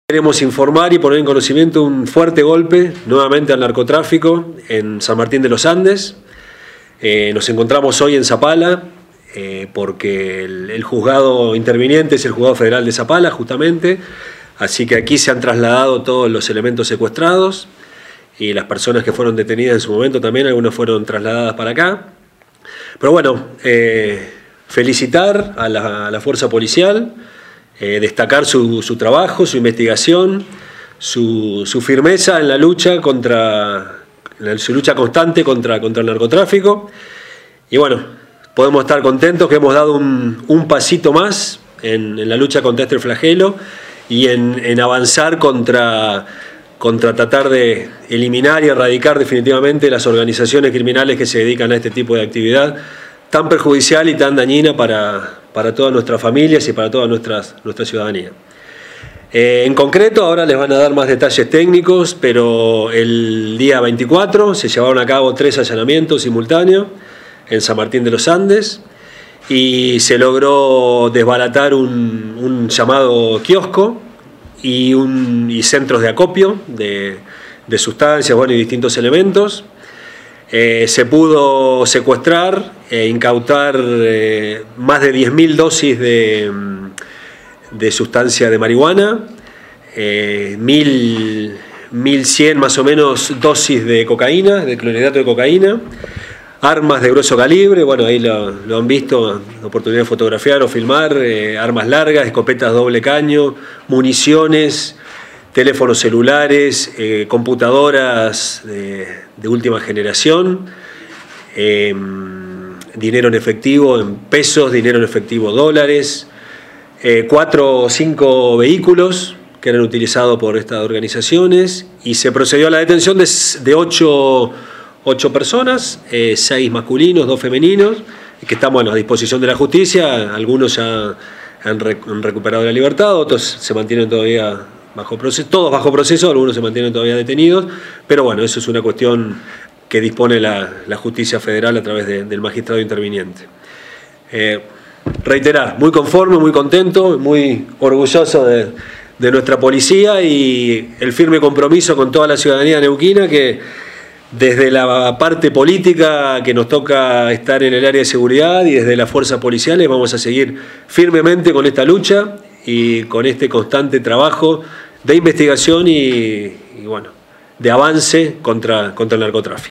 Queremos informar y poner en conocimiento un fuerte golpe nuevamente al narcotráfico en San Martín de los Andes. Nos encontramos hoy en Zapala porque el juzgado interviniente es el juzgado federal de Zapala justamente, así que aquí se han trasladado todos los elementos secuestrados y las personas que fueron detenidas en su momento también, algunas fueron trasladadas para acá. Pero bueno, felicitar a la fuerza policial, destacar su trabajo, su investigación, su firmeza en la lucha su lucha constante contra el narcotráfico. Y bueno, podemos estar contentos que hemos dado un pasito más en la lucha contra este flagelo y en avanzar contra tratar de eliminar y erradicar definitivamente las organizaciones criminales que se dedican a este tipo de actividad tan perjudicial y tan dañina para todas nuestras familias y para toda nuestra ciudadanía. En concreto, ahora les van a dar más detalles técnicos, pero el día 24 se llevaron a cabo 3 allanamientos simultáneos en San Martín de los Andes y se logró desbaratar un llamado kiosco y centros de acopio de sustancias, y distintos elementos. Se pudo secuestrar e incautar más de 10.000 dosis de sustancia de marihuana, 1.100 más o menos dosis de cocaína, de clorhidrato de cocaína, armas de grueso calibre, ahí lo han visto, la oportunidad de fotografiar o filmar, armas largas, escopetas doble caño, municiones, teléfonos celulares, computadoras de última generación, dinero en efectivo en pesos, dinero en efectivo dólares, 4 o 5 vehículos que eran utilizados por estas organizaciones y se procedió a la detención de 8 personas, 6 masculinos, 2 femeninos, que están a disposición de la justicia. Algunos ya han recuperado la libertad, otros se mantienen todavía bajo proceso, todos bajo proceso, algunos se mantienen todavía detenidos, pero eso es una cuestión que dispone la justicia federal a través del magistrado interviniente. Reiterar, muy conforme, muy contento, muy orgulloso de nuestra policía y el firme compromiso con toda la ciudadanía neuquina que desde la parte política que nos toca estar en el área de seguridad y desde las fuerzas policiales vamos a seguir firmemente con esta lucha y con este constante trabajo de investigación y de avance contra el narcotráfico.